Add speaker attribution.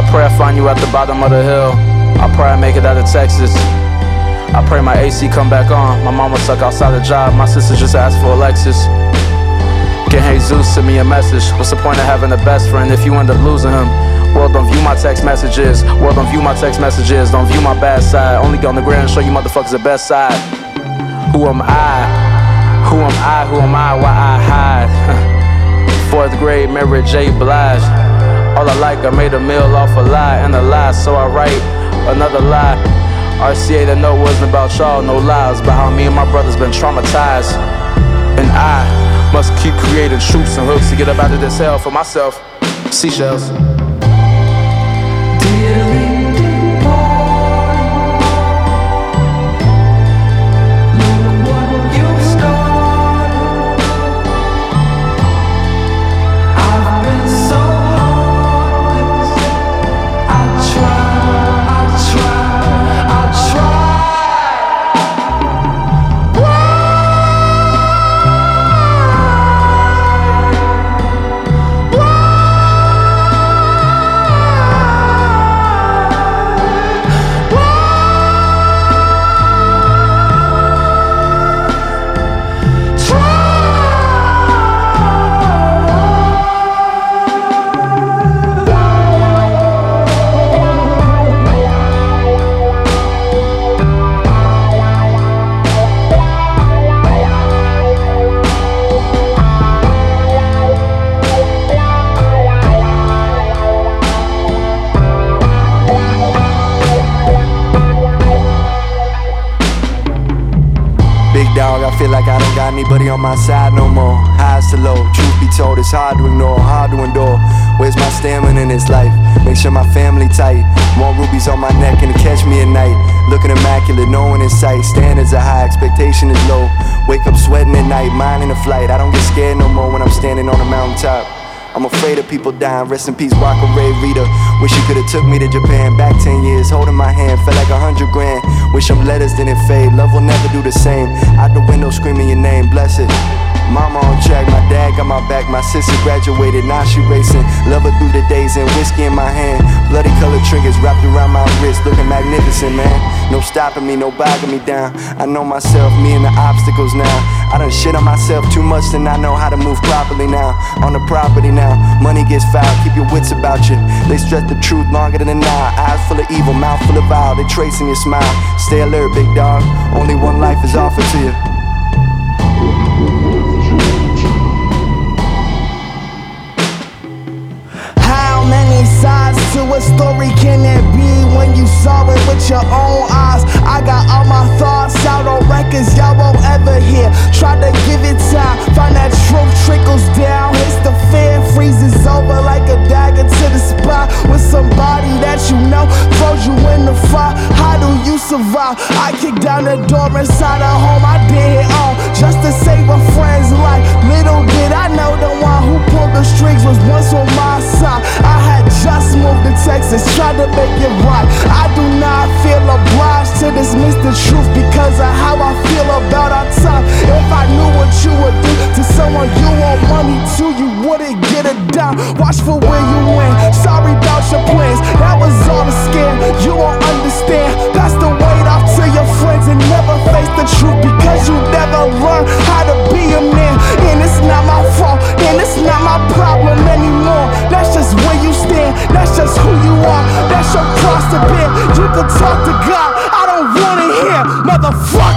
Speaker 1: pray I find you at the bottom of the hill. I pray I make it out of Texas. I pray my AC come back on. My mama stuck outside the job. My sister just asked for a Lexus. Can Jesus send me a message? What's the point of having a best friend if you end up losing him? World, don't view my text messages. World, don't view my text messages. Don't view my bad side. Only go on the ground and show you motherfuckers the best side. Who am I? Who am I? Who am I? Why I hide? 4th grade, Mary J. Blige. All I like, I made a meal off a lie and a lie, so I write another lie. RCA, the note wasn't about y'all, no lies, but how me and my brothers been traumatized. And I must keep creating troops and hooks to get up out of this hell for myself. Seashells.
Speaker 2: Dog, I feel like I don't got anybody on my side no more. Highs to low, truth be told, it's hard to ignore, hard to endure. Where's my stamina in this life? Make sure my family tight. More rubies on my neck and to catch me at night. Looking immaculate, no one in sight. Standards are high, expectation is low. Wake up sweating at night, mind in a flight. I don't get scared no more when I'm standing on a mountaintop. I'm afraid of people dying, rest in peace, Rock Ray Rita. Wish you could've took me to Japan, back 10 years, holding my hand, felt like 100 grand. Wish them letters didn't fade, love will never do the same. Out the window screaming your name, bless it. Mama on track, my dad got my back, my sister graduated, now she racing. Love her through the days and whiskey in my hand. Bloody colored triggers wrapped around my wrist, looking magnificent, man. No stopping me, no bogging me down. I know myself, me and the obstacles now. I done shit on myself too much and I know how to move properly now. On the property now, money gets foul, keep your wits about you. They stretch the truth longer than an hour. Eyes full of evil, mouth full of vile, they tracing your smile. Stay alert, big dog, only one life is offered to you.
Speaker 3: How many sides to a story can there be when you saw it with your own eyes? I got all my thoughts out on records y'all won't ever hear. Try to give it time, find that truth trickles down. Hits the fear, freezes over like a dagger to the spine. With somebody that you know throws you in the fire. How do you survive? I kicked down the door inside a home I did it all just to save a friend's life. Little did I know the one who pulled the strings was once on my side. I had just moved to Texas, tried to make it right. I do not feel obliged to dismiss the truth because of how I feel about our time. If I knew what you would do to someone you want money to, you wouldn't get it down. Watch for where you went. Sorry about your plans, that was all a scam. You won't understand. That's the weight off to your friends and never face the truth because you never learn how to be a man. And it's not my fault, and it's not my problem anymore. That's just where you stand, that's just who you are. That's your cross to bear. You can talk to God, I don't wanna hear, motherfucker.